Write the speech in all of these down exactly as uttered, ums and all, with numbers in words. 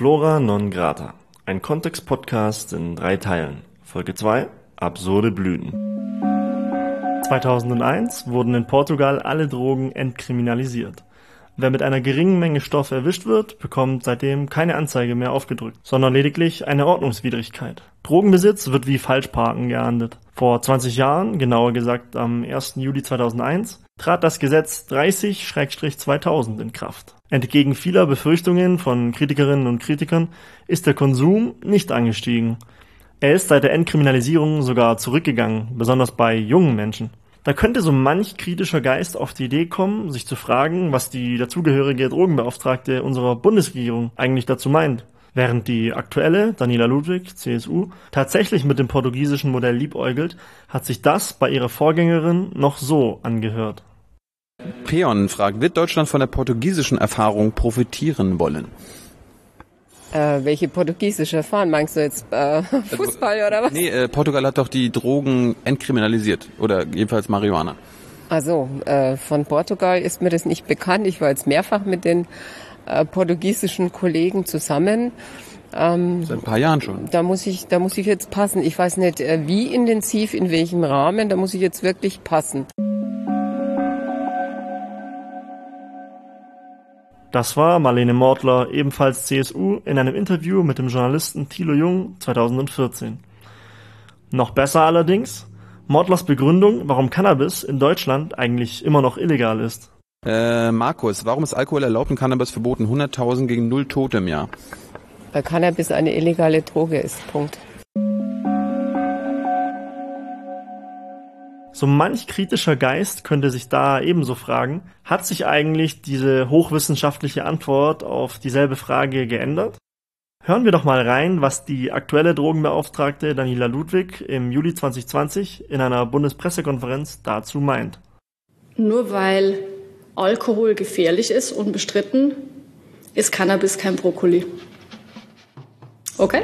Flora non grata. Ein Kontext-Podcast in drei Teilen. Folge zwei. Absurde Blüten. zweitausendeins wurden in Portugal alle Drogen entkriminalisiert. Wer mit einer geringen Menge Stoff erwischt wird, bekommt seitdem keine Anzeige mehr aufgedrückt, sondern lediglich eine Ordnungswidrigkeit. Drogenbesitz wird wie Falschparken geahndet. Vor zwanzig Jahren, genauer gesagt am ersten Juli zweitausendeins, trat das Gesetz dreißig zweitausend in Kraft. Entgegen vieler Befürchtungen von Kritikerinnen und Kritikern ist der Konsum nicht angestiegen. Er ist seit der Entkriminalisierung sogar zurückgegangen, besonders bei jungen Menschen. Da könnte so manch kritischer Geist auf die Idee kommen, sich zu fragen, was die dazugehörige Drogenbeauftragte unserer Bundesregierung eigentlich dazu meint. Während die aktuelle, Daniela Ludwig, C S U, tatsächlich mit dem portugiesischen Modell liebäugelt, hat sich das bei ihrer Vorgängerin noch so angehört. Peon fragt, wird Deutschland von der portugiesischen Erfahrung profitieren wollen? Äh, welche portugiesische Erfahrung? Meinst du jetzt äh, Fußball oder was? Nee, äh, Portugal hat doch die Drogen entkriminalisiert. Oder jedenfalls Marihuana. Also, äh, von Portugal ist mir das nicht bekannt. Ich war jetzt mehrfach mit den äh, portugiesischen Kollegen zusammen. Ähm, Seit ein paar Jahren schon. Da muss ich, da muss ich jetzt passen. Ich weiß nicht, äh, wie intensiv, in welchem Rahmen. Da muss ich jetzt wirklich passen. Das war Marlene Mortler, ebenfalls C S U, in einem Interview mit dem Journalisten Thilo Jung zweitausendvierzehn. Noch besser allerdings, Mortlers Begründung, warum Cannabis in Deutschland eigentlich immer noch illegal ist. Äh, Markus, warum ist Alkohol erlaubt und Cannabis verboten? hunderttausend gegen null Tote im Jahr. Weil Cannabis eine illegale Droge ist. Punkt. So manch kritischer Geist könnte sich da ebenso fragen, hat sich eigentlich diese hochwissenschaftliche Antwort auf dieselbe Frage geändert? Hören wir doch mal rein, was die aktuelle Drogenbeauftragte Daniela Ludwig im Juli zweitausendzwanzig in einer Bundespressekonferenz dazu meint. Nur weil Alkohol gefährlich ist, unbestritten, ist Cannabis kein Brokkoli. Okay?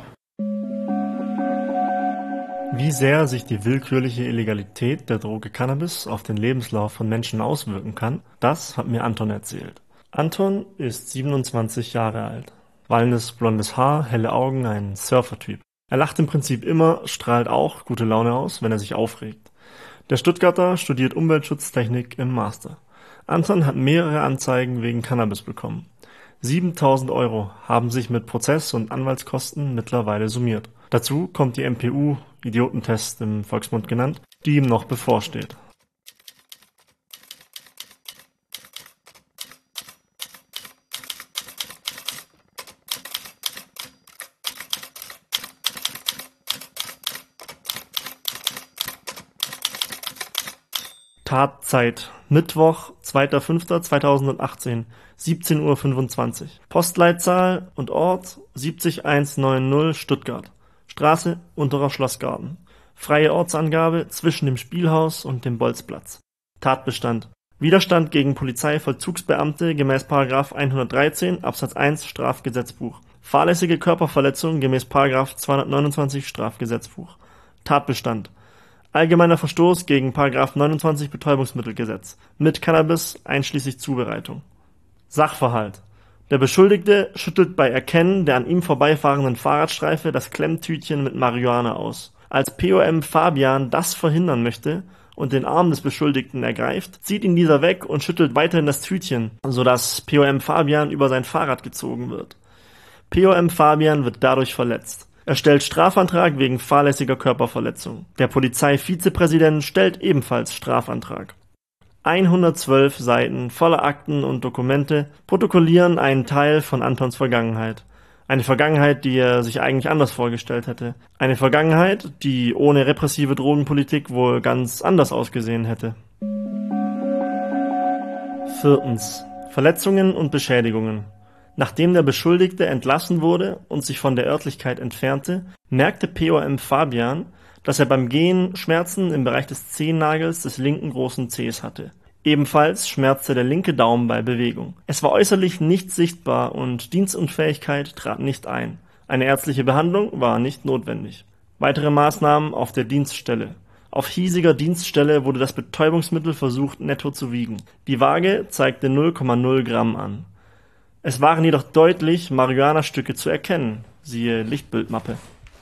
Wie sehr sich die willkürliche Illegalität der Droge Cannabis auf den Lebenslauf von Menschen auswirken kann, das hat mir Anton erzählt. Anton ist siebenundzwanzig Jahre alt. Wallendes blondes Haar, helle Augen, ein Surfer-Typ. Er lacht im Prinzip immer, strahlt auch gute Laune aus, wenn er sich aufregt. Der Stuttgarter studiert Umweltschutztechnik im Master. Anton hat mehrere Anzeigen wegen Cannabis bekommen. siebentausend Euro haben sich mit Prozess- und Anwaltskosten mittlerweile summiert. Dazu kommt die M P U, Idiotentest im Volksmund genannt, die ihm noch bevorsteht. Tatzeit: Mittwoch, zweiter fünfter zweitausendachtzehn, siebzehn Uhr fünfundzwanzig. Postleitzahl und Ort siebzig einhundertneunzig Stuttgart. Straße Unterer Schlossgarten. Freie Ortsangabe zwischen dem Spielhaus und dem Bolzplatz. Tatbestand: Widerstand gegen Polizeivollzugsbeamte gemäß Paragraph hundertdreizehn Absatz eins Strafgesetzbuch. Fahrlässige Körperverletzung gemäß Paragraph zweihundertneunundzwanzig Strafgesetzbuch. Tatbestand: Allgemeiner Verstoß gegen Paragraph neunundzwanzig Betäubungsmittelgesetz mit Cannabis einschließlich Zubereitung. Sachverhalt: Der Beschuldigte schüttelt bei Erkennen der an ihm vorbeifahrenden Fahrradstreife das Klemmtütchen mit Marihuana aus. Als P O M Fabian das verhindern möchte und den Arm des Beschuldigten ergreift, zieht ihn dieser weg und schüttelt weiterhin das Tütchen, sodass P O M Fabian über sein Fahrrad gezogen wird. P O M Fabian wird dadurch verletzt. Er stellt Strafantrag wegen fahrlässiger Körperverletzung. Der Polizeivizepräsident stellt ebenfalls Strafantrag. hundertzwölf Seiten voller Akten und Dokumente protokollieren einen Teil von Antons Vergangenheit. Eine Vergangenheit, die er sich eigentlich anders vorgestellt hätte. Eine Vergangenheit, die ohne repressive Drogenpolitik wohl ganz anders ausgesehen hätte. Viertens. Verletzungen und Beschädigungen. Nachdem der Beschuldigte entlassen wurde und sich von der Örtlichkeit entfernte, merkte P O M Fabian, dass er beim Gehen Schmerzen im Bereich des Zehennagels des linken großen Zehs hatte. Ebenfalls schmerzte der linke Daumen bei Bewegung. Es war äußerlich nicht sichtbar und Dienstunfähigkeit trat nicht ein. Eine ärztliche Behandlung war nicht notwendig. Weitere Maßnahmen auf der Dienststelle. Auf hiesiger Dienststelle wurde das Betäubungsmittel versucht netto zu wiegen. Die Waage zeigte null Komma null Gramm an. Es waren jedoch deutlich Marihuana-Stücke zu erkennen, siehe Lichtbildmappe.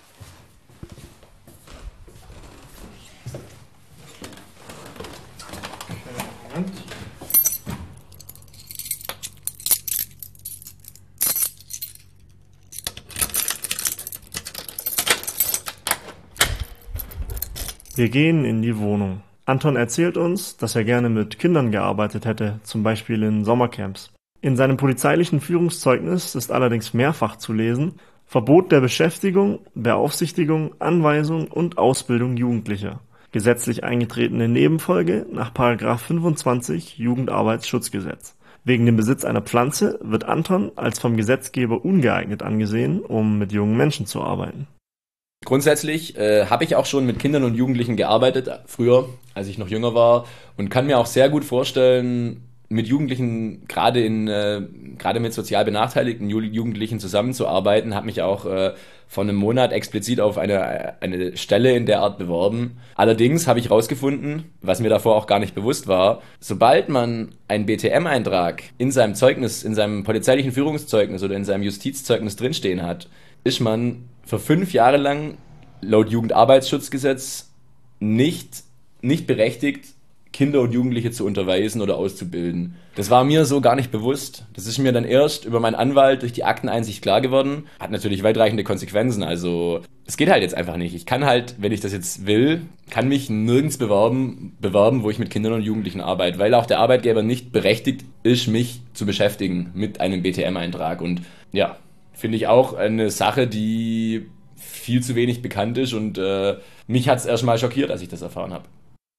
Wir gehen in die Wohnung. Anton erzählt uns, dass er gerne mit Kindern gearbeitet hätte, zum Beispiel in Sommercamps. In seinem polizeilichen Führungszeugnis ist allerdings mehrfach zu lesen: Verbot der Beschäftigung, Beaufsichtigung, Anweisung und Ausbildung Jugendlicher. Gesetzlich eingetretene Nebenfolge nach Paragraph fünfundzwanzig Jugendarbeitsschutzgesetz. Wegen dem Besitz einer Pflanze wird Anton als vom Gesetzgeber ungeeignet angesehen, um mit jungen Menschen zu arbeiten. Grundsätzlich äh, habe ich auch schon mit Kindern und Jugendlichen gearbeitet, früher, als ich noch jünger war, und kann mir auch sehr gut vorstellen, mit Jugendlichen, gerade in äh, gerade mit sozial benachteiligten Jugendlichen zusammenzuarbeiten. Habe mich auch äh, vor einem Monat explizit auf eine eine Stelle in der Art beworben. Allerdings habe ich herausgefunden, was mir davor auch gar nicht bewusst war: Sobald man einen B T M-Eintrag in seinem Zeugnis, in seinem polizeilichen Führungszeugnis oder in seinem Justizzeugnis drinstehen hat, ist man für fünf Jahre lang laut Jugendarbeitsschutzgesetz nicht, nicht berechtigt, Kinder und Jugendliche zu unterweisen oder auszubilden. Das war mir so gar nicht bewusst. Das ist mir dann erst über meinen Anwalt durch die Akteneinsicht klar geworden. Hat natürlich weitreichende Konsequenzen. Also es geht halt jetzt einfach nicht. Ich kann halt, wenn ich das jetzt will, kann mich nirgends bewerben, bewerben, wo ich mit Kindern und Jugendlichen arbeite, weil auch der Arbeitgeber nicht berechtigt ist, mich zu beschäftigen mit einem B T M-Eintrag. Und ja, finde ich auch eine Sache, die viel zu wenig bekannt ist, und äh, mich hat es erstmal schockiert, als ich das erfahren habe.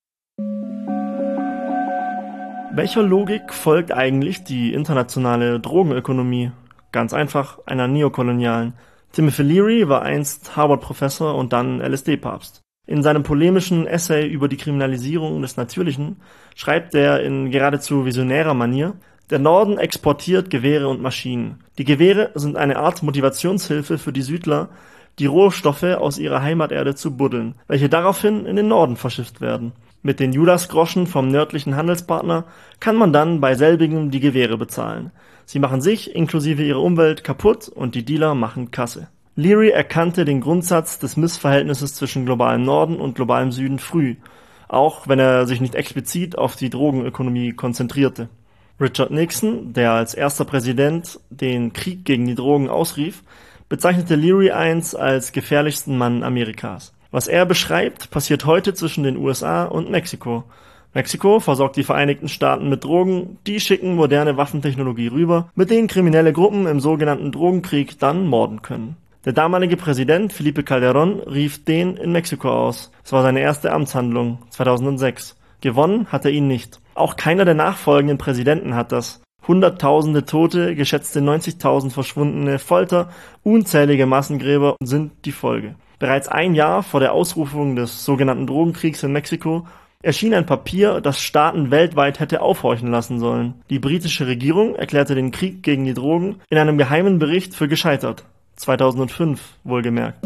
Welcher Logik folgt eigentlich die internationale Drogenökonomie? Ganz einfach, einer neokolonialen. Timothy Leary war einst Harvard-Professor und dann L S D-Papst. In seinem polemischen Essay über die Kriminalisierung des Natürlichen schreibt er in geradezu visionärer Manier: Der Norden exportiert Gewehre und Maschinen. Die Gewehre sind eine Art Motivationshilfe für die Südler, die Rohstoffe aus ihrer Heimaterde zu buddeln, welche daraufhin in den Norden verschifft werden. Mit den Judasgroschen vom nördlichen Handelspartner kann man dann bei selbigem die Gewehre bezahlen. Sie machen sich inklusive ihrer Umwelt kaputt und die Dealer machen Kasse. Leary erkannte den Grundsatz des Missverhältnisses zwischen globalem Norden und globalem Süden früh, auch wenn er sich nicht explizit auf die Drogenökonomie konzentrierte. Richard Nixon, der als erster Präsident den Krieg gegen die Drogen ausrief, bezeichnete Leary einst als gefährlichsten Mann Amerikas. Was er beschreibt, passiert heute zwischen den U S A und Mexiko. Mexiko versorgt die Vereinigten Staaten mit Drogen, die schicken moderne Waffentechnologie rüber, mit denen kriminelle Gruppen im sogenannten Drogenkrieg dann morden können. Der damalige Präsident Felipe Calderón rief den in Mexiko aus. Es war seine erste Amtshandlung, zweitausendsechs. Gewonnen hat er ihn nicht. Auch keiner der nachfolgenden Präsidenten hat das. Hunderttausende Tote, geschätzte neunzigtausend Verschwundene, Folter, unzählige Massengräber sind die Folge. Bereits ein Jahr vor der Ausrufung des sogenannten Drogenkriegs in Mexiko erschien ein Papier, das Staaten weltweit hätte aufhorchen lassen sollen. Die britische Regierung erklärte den Krieg gegen die Drogen in einem geheimen Bericht für gescheitert. zweitausendfünf wohlgemerkt.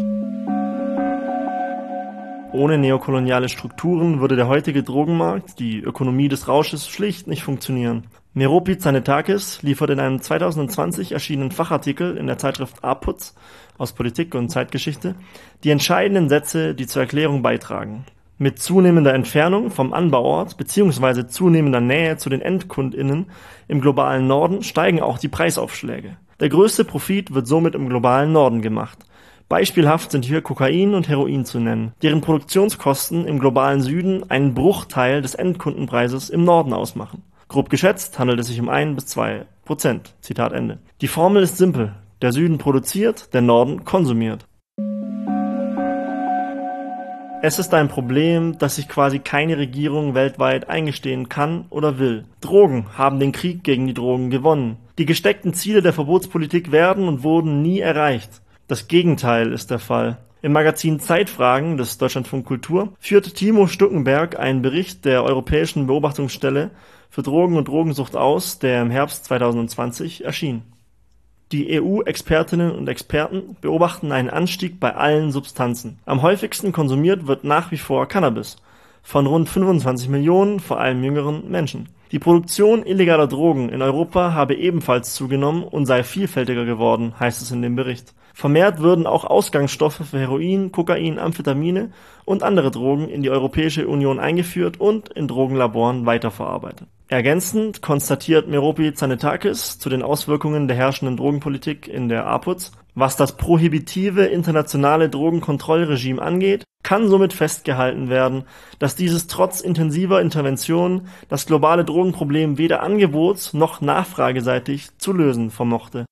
Ohne neokoloniale Strukturen würde der heutige Drogenmarkt, die Ökonomie des Rausches, schlicht nicht funktionieren. Meropi Zanetakis liefert in einem zweitausendzwanzig erschienenen Fachartikel in der Zeitschrift A-Putz aus Politik und Zeitgeschichte die entscheidenden Sätze, die zur Erklärung beitragen. Mit zunehmender Entfernung vom Anbauort bzw. zunehmender Nähe zu den EndkundInnen im globalen Norden steigen auch die Preisaufschläge. Der größte Profit wird somit im globalen Norden gemacht. Beispielhaft sind hier Kokain und Heroin zu nennen, deren Produktionskosten im globalen Süden einen Bruchteil des Endkundenpreises im Norden ausmachen. Grob geschätzt handelt es sich um ein bis zwei Prozent. Zitat Ende. Die Formel ist simpel. Der Süden produziert, der Norden konsumiert. Es ist ein Problem, das sich quasi keine Regierung weltweit eingestehen kann oder will. Drogen haben den Krieg gegen die Drogen gewonnen. Die gesteckten Ziele der Verbotspolitik werden und wurden nie erreicht. Das Gegenteil ist der Fall. Im Magazin Zeitfragen des Deutschlandfunk Kultur führt Timo Stuckenberg einen Bericht der Europäischen Beobachtungsstelle für Drogen und Drogensucht aus, der im Herbst zweitausendzwanzig erschien. Die E U-Expertinnen und Experten beobachten einen Anstieg bei allen Substanzen. Am häufigsten konsumiert wird nach wie vor Cannabis, von rund fünfundzwanzig Millionen, vor allem jüngeren Menschen. Die Produktion illegaler Drogen in Europa habe ebenfalls zugenommen und sei vielfältiger geworden, heißt es in dem Bericht. Vermehrt würden auch Ausgangsstoffe für Heroin, Kokain, Amphetamine und andere Drogen in die Europäische Union eingeführt und in Drogenlaboren weiterverarbeitet. Ergänzend konstatiert Merope Zanetakis zu den Auswirkungen der herrschenden Drogenpolitik in der A P U Z: Was das prohibitive internationale Drogenkontrollregime angeht, kann somit festgehalten werden, dass dieses trotz intensiver Interventionen das globale Drogenproblem weder angebots- noch nachfrageseitig zu lösen vermochte.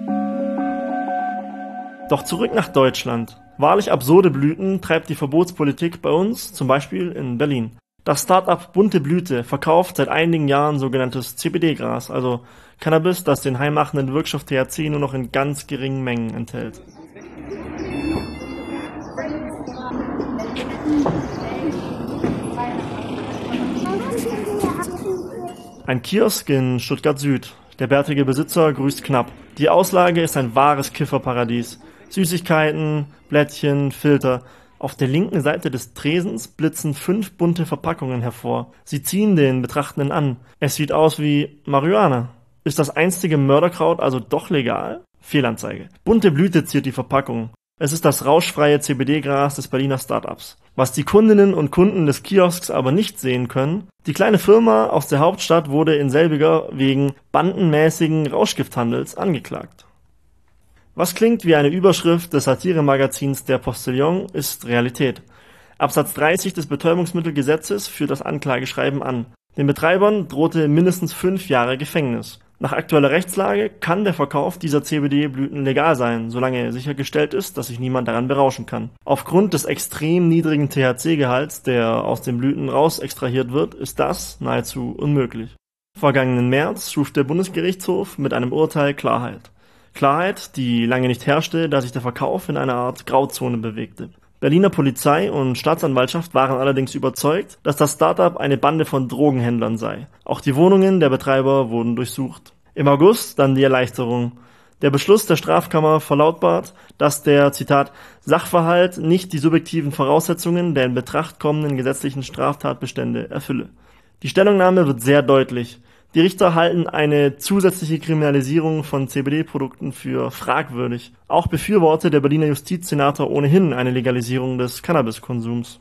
Doch zurück nach Deutschland. Wahrlich absurde Blüten treibt die Verbotspolitik bei uns, zum Beispiel in Berlin. Das Start-up Bunte Blüte verkauft seit einigen Jahren sogenanntes C B D-Gras, also Cannabis, das den heimmachenden Wirkstoff T H C nur noch in ganz geringen Mengen enthält. Ein Kiosk in Stuttgart Süd. Der bärtige Besitzer grüßt knapp. Die Auslage ist ein wahres Kifferparadies. Süßigkeiten, Blättchen, Filter. Auf der linken Seite des Tresens blitzen fünf bunte Verpackungen hervor. Sie ziehen den Betrachtenden an. Es sieht aus wie Marihuana. Ist das einstige Mörderkraut also doch legal? Fehlanzeige. Bunte Blüte ziert die Verpackung. Es ist das rauschfreie C B D-Gras des Berliner Start-ups. Was die Kundinnen und Kunden des Kiosks aber nicht sehen können: Die kleine Firma aus der Hauptstadt wurde in selbiger wegen bandenmäßigen Rauschgifthandels angeklagt. Was klingt wie eine Überschrift des Satiremagazins Der Postillon, ist Realität. Absatz dreißig des Betäubungsmittelgesetzes führt das Anklageschreiben an. Den Betreibern drohte mindestens fünf Jahre Gefängnis. Nach aktueller Rechtslage kann der Verkauf dieser C B D-Blüten legal sein, solange sichergestellt ist, dass sich niemand daran berauschen kann. Aufgrund des extrem niedrigen T H C-Gehalts, der aus den Blüten raus extrahiert wird, ist das nahezu unmöglich. Vergangenen März schuf der Bundesgerichtshof mit einem Urteil Klarheit. Klarheit, die lange nicht herrschte, da sich der Verkauf in einer Art Grauzone bewegte. Berliner Polizei und Staatsanwaltschaft waren allerdings überzeugt, dass das Start-up eine Bande von Drogenhändlern sei. Auch die Wohnungen der Betreiber wurden durchsucht. Im August dann die Erleichterung. Der Beschluss der Strafkammer verlautbart, dass der, Zitat, Sachverhalt nicht die subjektiven Voraussetzungen der in Betracht kommenden gesetzlichen Straftatbestände erfülle. Die Stellungnahme wird sehr deutlich. Die Richter halten eine zusätzliche Kriminalisierung von C B D-Produkten für fragwürdig. Auch befürworte der Berliner Justizsenator ohnehin eine Legalisierung des Cannabiskonsums.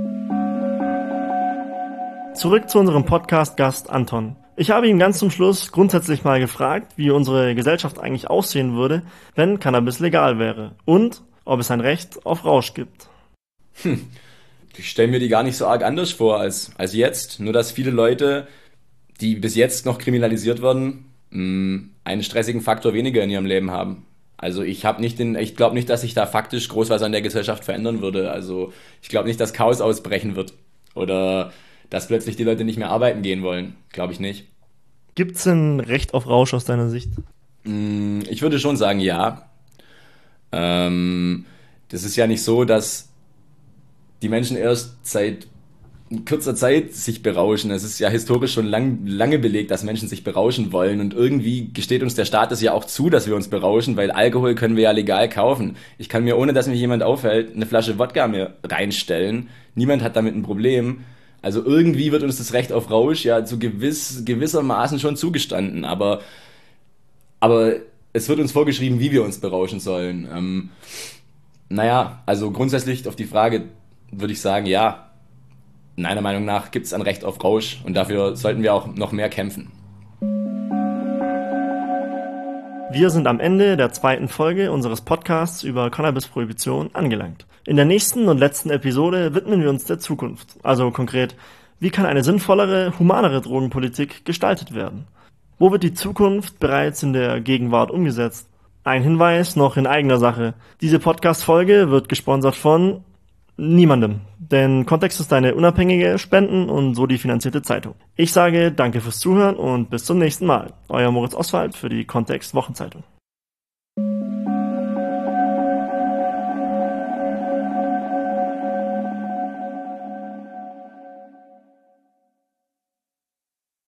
Zurück zu unserem Podcast-Gast Anton. Ich habe ihn ganz zum Schluss grundsätzlich mal gefragt, wie unsere Gesellschaft eigentlich aussehen würde, wenn Cannabis legal wäre und ob es ein Recht auf Rausch gibt. Hm. Ich stelle mir die gar nicht so arg anders vor als, als jetzt, nur dass viele Leute, die bis jetzt noch kriminalisiert werden, einen stressigen Faktor weniger in ihrem Leben haben. Also ich habe nicht den, ich glaube nicht, dass sich da faktisch groß was an der Gesellschaft verändern würde. Also ich glaube nicht, dass Chaos ausbrechen wird oder dass plötzlich die Leute nicht mehr arbeiten gehen wollen. Glaube ich nicht. Gibt es ein Recht auf Rausch aus deiner Sicht? Ich würde schon sagen, ja. Ähm, das ist ja nicht so, dass die Menschen erst seit kurzer Zeit sich berauschen. Es ist ja historisch schon lang, lange belegt, dass Menschen sich berauschen wollen und irgendwie gesteht uns der Staat es ja auch zu, dass wir uns berauschen, weil Alkohol können wir ja legal kaufen. Ich kann mir, ohne dass mich jemand aufhält, eine Flasche Wodka mir reinstellen. Niemand hat damit ein Problem. Also irgendwie wird uns das Recht auf Rausch ja zu gewiss, gewissermaßen schon zugestanden, aber, aber es wird uns vorgeschrieben, wie wir uns berauschen sollen. Ähm, naja, also grundsätzlich auf die Frage würde ich sagen, ja, meiner Meinung nach gibt es ein Recht auf Rausch und dafür sollten wir auch noch mehr kämpfen. Wir sind am Ende der zweiten Folge unseres Podcasts über Cannabis-Prohibition angelangt. In der nächsten und letzten Episode widmen wir uns der Zukunft. Also konkret, wie kann eine sinnvollere, humanere Drogenpolitik gestaltet werden? Wo wird die Zukunft bereits in der Gegenwart umgesetzt? Ein Hinweis noch in eigener Sache. Diese Podcast-Folge wird gesponsert von niemandem. Denn Kontext ist eine unabhängige Spenden- und Soli finanzierte Zeitung. Ich sage danke fürs Zuhören und bis zum nächsten Mal. Euer Moritz Oswald für die Kontext Wochenzeitung.